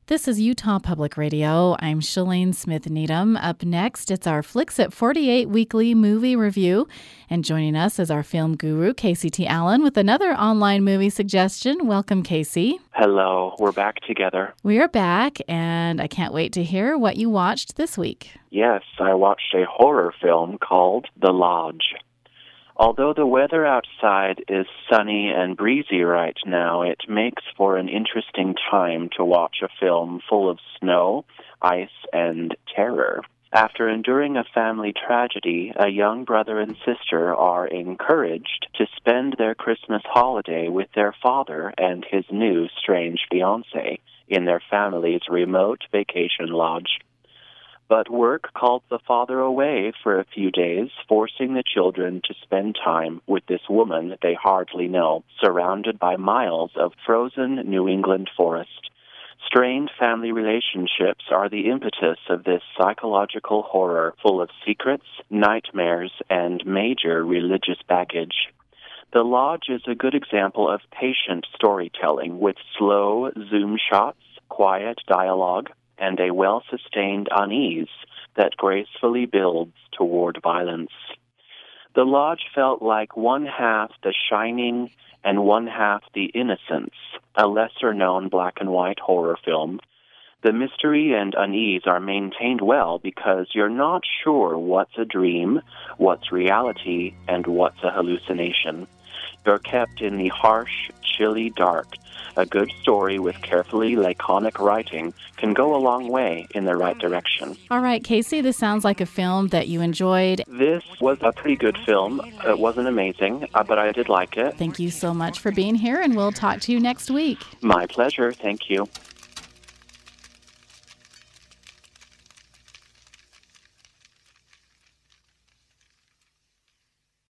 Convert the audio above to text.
This is Utah Public Radio. I'm Shalane Smith-Needham. Up next, it's our Flicks at 48 weekly movie review. And joining us is our film guru, Casey T. Allen, with another online movie suggestion. Welcome, Casey. Hello. We're back together. We are back, and I can't wait to hear what you watched this week. Yes, I watched a horror film called The Lodge. Although the weather outside is sunny and breezy right now, it makes for an interesting time to watch a film full of snow, ice, and terror. After enduring a family tragedy, a young brother and sister are encouraged to spend their Christmas holiday with their father and his new strange fiancé in their family's remote vacation lodge. But work called the father away for a few days, forcing the children to spend time with this woman they hardly know, surrounded by miles of frozen New England forest. Strained family relationships are the impetus of this psychological horror full of secrets, nightmares, and major religious baggage. The Lodge is a good example of patient storytelling with slow zoom shots, quiet dialogue, and a well-sustained unease that gracefully builds toward violence. The Lodge felt like one half The Shining and one half The Innocents, a lesser-known black-and-white horror film. The mystery and unease are maintained well because you're not sure what's a dream, what's reality, and what's a hallucination. You're kept in the harsh, chilly dark. A good story with carefully laconic writing can go a long way in the right direction. All right, Casey, this sounds like a film that you enjoyed. This was a pretty good film. It wasn't amazing, but I did like it. Thank you so much for being here, and we'll talk to you next week. My pleasure. Thank you.